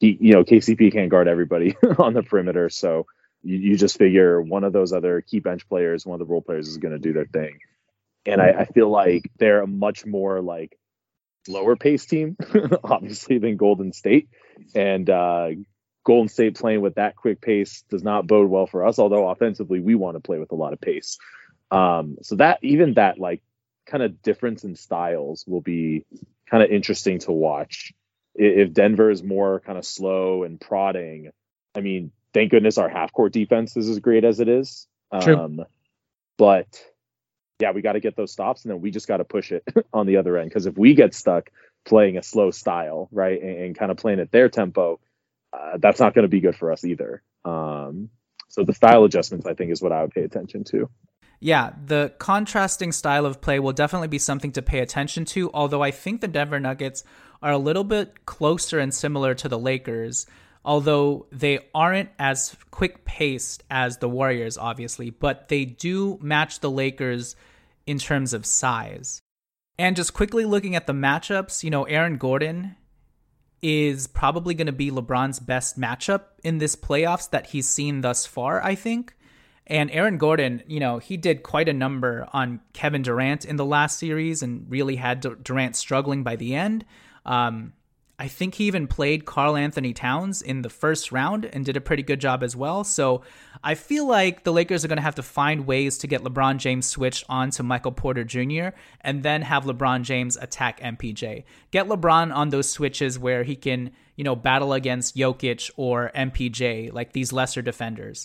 Speaker 5: KCP can't guard everybody on the perimeter. So you just figure one of those other key bench players, one of the role players is going to do their thing. And I feel like they're a much more slower pace team, obviously, than Golden State. And Golden State playing with that quick pace does not bode well for us, although offensively we want to play with a lot of pace. So that kind of difference in styles will be kind of interesting to watch. If Denver is more kind of slow and prodding, I mean, thank goodness our half-court defense is as great as it is.
Speaker 3: True.
Speaker 5: But yeah, we got to get those stops, and then we just got to push it on the other end. Because if we get stuck playing a slow style, right, and kind of playing at their tempo, that's not going to be good for us either. So the style adjustments, I think, is what I would pay attention to.
Speaker 3: Yeah, the contrasting style of play will definitely be something to pay attention to, although I think the Denver Nuggets are a little bit closer and similar to the Lakers, although they aren't as quick-paced as the Warriors, obviously, but they do match the Lakers in terms of size. And just quickly looking at the matchups, Aaron Gordon is probably going to be LeBron's best matchup in this playoffs that he's seen thus far, I think. And Aaron Gordon, he did quite a number on Kevin Durant in the last series and really had Durant struggling by the end. I think he even played Karl Anthony Towns in the first round and did a pretty good job as well. So I feel like the Lakers are going to have to find ways to get LeBron James switched on to Michael Porter Jr. and then have LeBron James attack MPJ. Get LeBron on those switches where he can, battle against Jokic or MPJ, like these lesser defenders.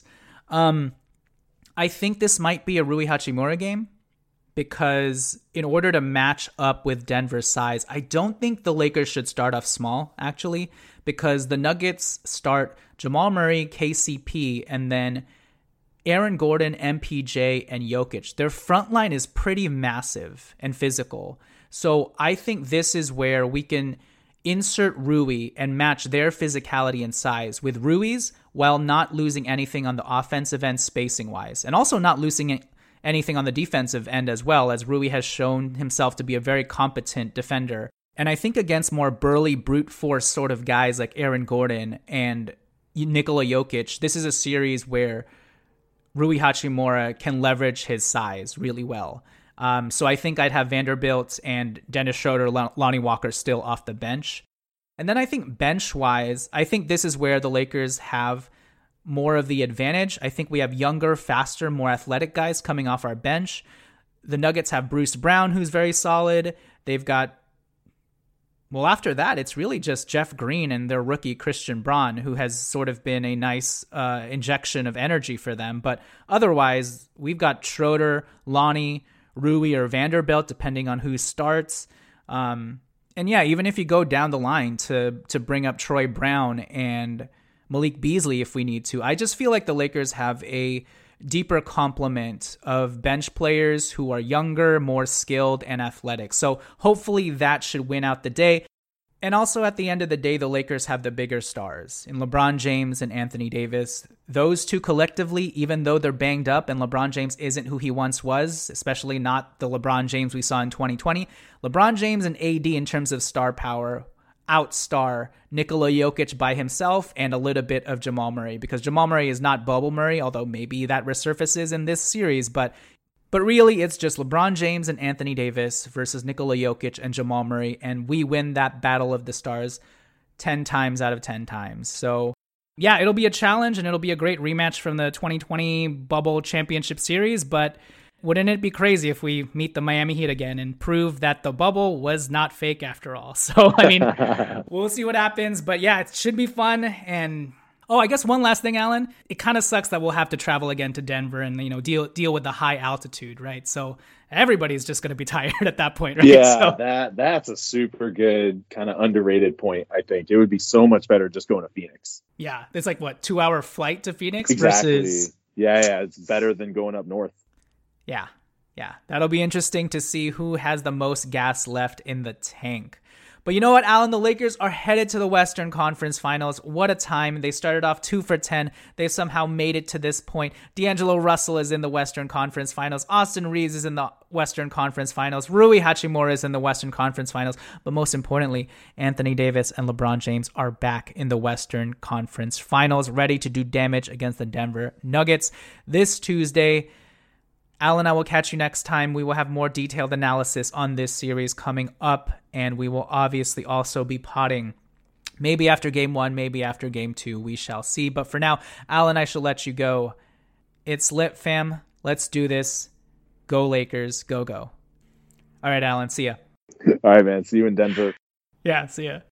Speaker 3: I think this might be a Rui Hachimura game, because in order to match up with Denver's size, I don't think the Lakers should start off small, actually, because the Nuggets start Jamal Murray, KCP, and then Aaron Gordon, MPJ, and Jokic. Their front line is pretty massive and physical. So I think this is where we can insert Rui and match their physicality and size with Rui's while not losing anything on the offensive end spacing-wise, and also not losing anything on the defensive end as well, as Rui has shown himself to be a very competent defender. And I think against more burly, brute force sort of guys like Aaron Gordon and Nikola Jokic, this is a series where Rui Hachimura can leverage his size really well. So I think I'd have Vanderbilt and Dennis Schroeder, Lonnie Walker still off the bench. And then I think bench-wise, I think this is where the Lakers have more of the advantage. I think we have younger, faster, more athletic guys coming off our bench. The Nuggets have Bruce Brown, who's very solid. They've got Well, after that, it's really just Jeff Green and their rookie Christian Braun, who has sort of been a nice injection of energy for them. But otherwise, we've got Schroeder, Lonnie, Rui, or Vanderbilt, depending on who starts. And yeah, even if you go down the line to bring up Troy Brown and Malik Beasley if we need to, I just feel like the Lakers have a deeper complement of bench players who are younger, more skilled, and athletic. So hopefully that should win out the day. And also at the end of the day, the Lakers have the bigger stars in LeBron James and Anthony Davis. Those two collectively, even though they're banged up and LeBron James isn't who he once was, especially not the LeBron James we saw in 2020, LeBron James and AD in terms of star power outstar Nikola Jokic by himself and a little bit of Jamal Murray, because Jamal Murray is not Bubble Murray, although maybe that resurfaces in this series, but really it's just LeBron James and Anthony Davis versus Nikola Jokic and Jamal Murray, and we win that battle of the stars 10 times out of 10 times. So yeah, it'll be a challenge and it'll be a great rematch from the 2020 Bubble Championship Series, but wouldn't it be crazy if we meet the Miami Heat again and prove that the bubble was not fake after all? So, I mean, we'll see what happens. But yeah, it should be fun. And, I guess one last thing, Alan. It kind of sucks that we'll have to travel again to Denver and, deal with the high altitude, right? So everybody's just going to be tired at that point, right?
Speaker 5: Yeah, that's a super good kind of underrated point, I think. It would be so much better just going to Phoenix.
Speaker 3: Yeah, it's like, 2-hour flight to Phoenix?
Speaker 5: Exactly.
Speaker 3: Versus...
Speaker 5: Yeah, it's better than going up north.
Speaker 3: Yeah, that'll be interesting to see who has the most gas left in the tank. But you know what, Alan? The Lakers are headed to the Western Conference Finals. What a time. They started off 2 for 10. They've somehow made it to this point. D'Angelo Russell is in the Western Conference Finals. Austin Reeves is in the Western Conference Finals. Rui Hachimura is in the Western Conference Finals. But most importantly, Anthony Davis and LeBron James are back in the Western Conference Finals, ready to do damage against the Denver Nuggets this Tuesday. Alan, I will catch you next time. We will have more detailed analysis on this series coming up, and we will obviously also be potting maybe after Game 1, maybe after Game 2. We shall see. But for now, Alan, I shall let you go. It's lit, fam. Let's do this. Go Lakers. Go, go. All right, Alan. See ya.
Speaker 5: All right, man. See you in Denver.
Speaker 3: Yeah, see ya.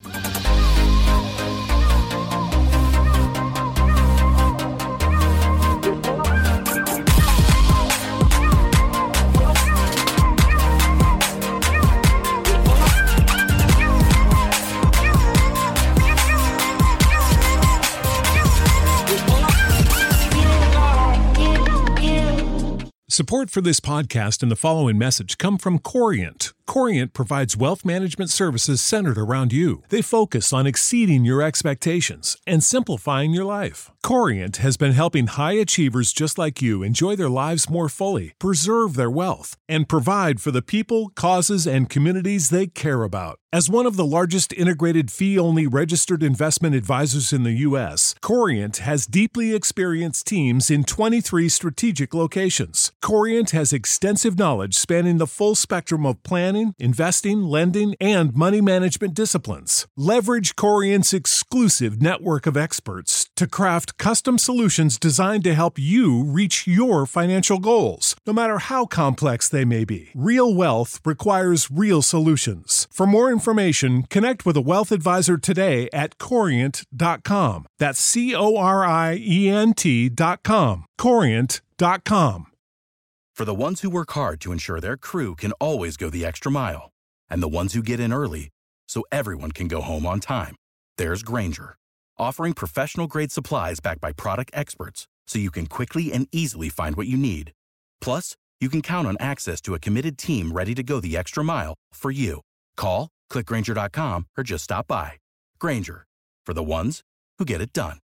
Speaker 2: Support for this podcast and the following message come from Corient. Corient provides wealth management services centered around you. They focus on exceeding your expectations and simplifying your life. Corient has been helping high achievers just like you enjoy their lives more fully, preserve their wealth, and provide for the people, causes, and communities they care about. As one of the largest integrated fee-only registered investment advisors in the U.S., Corient has deeply experienced teams in 23 strategic locations. Corient has extensive knowledge spanning the full spectrum of planning, investing, lending, and money management disciplines. Leverage Corient's exclusive network of experts to craft custom solutions designed to help you reach your financial goals, no matter how complex they may be. Real wealth requires real solutions. For more information, connect with a wealth advisor today at Corient.com. That's Corient.com. Corient.com.
Speaker 6: For the ones who work hard to ensure their crew can always go the extra mile, and the ones who get in early so everyone can go home on time, there's Grainger, offering professional-grade supplies backed by product experts so you can quickly and easily find what you need. Plus, you can count on access to a committed team ready to go the extra mile for you. Call, click Grainger.com, or just stop by. Grainger, for the ones who get it done.